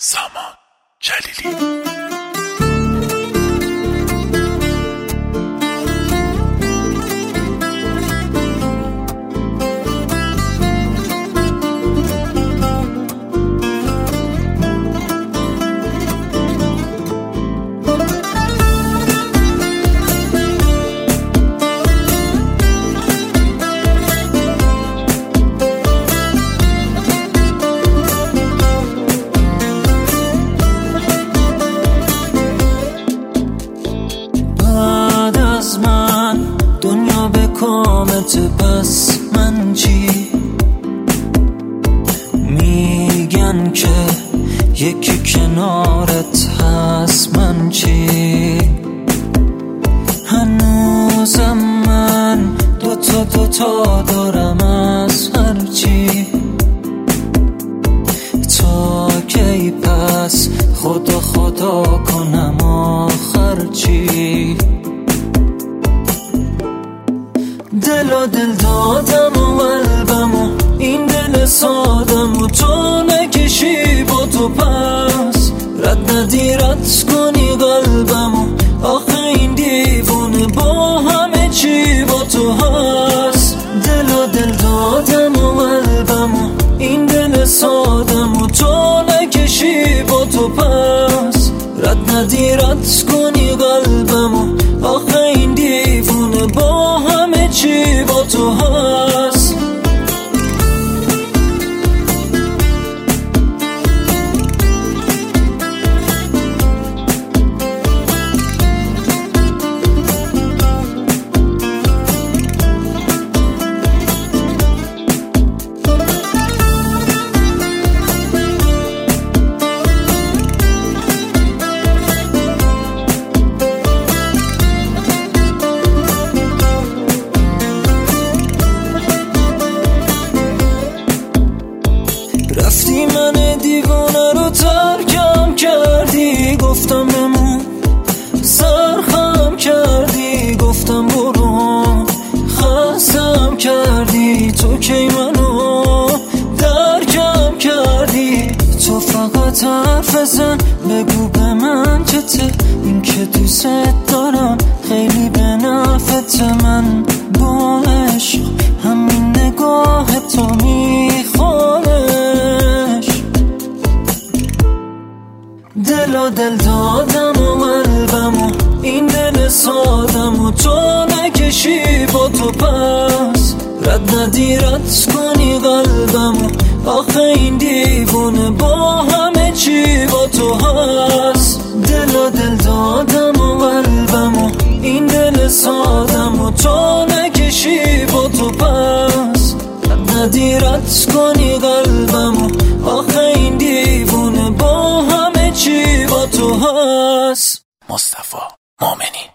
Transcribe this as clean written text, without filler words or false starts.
سامان جلیلی. کامت بس من چی؟ میگن که یکی کنارت هست، من چی؟ هنوزم من دوتا دارم از هر چی. تا کی پس خدا کنم آخر چی؟ دل دادم و قلبم و این دل سادم و تو نکشی با تو پس رد ندی رد کنی قلبم و آخه این دیوونه با همه چی با تو هست. دل دادم و قلبم و این دل سادم و تو نکشی با تو پس رد ندی رد کنی قلبم و آخه این دیوونه با همه چی با تو هست. رفتی من دیوانه رو ترکم کردی، گفتم بمون سرخم کردی، گفتم برو خستم کردی، تو کی منو درکم کردی. تو فقط حرف بزن بگو به من چته، این که دوست دارم خیلی به نفعت. من با عشق همین نگاه تو میخوانش. دل دادم و قلبم و این دل سادم و تو نکشی با تو پس رد ندی رد کنی قلبم و آخه این دیوونه با همه چی با تو هست. دل دادم و قلبم و این دل سادم و تو نکشی با تو پس رد ندی رد کنی قلبم و آخه این دیوونه با همه چی با تو هست. مصطفی مومنی.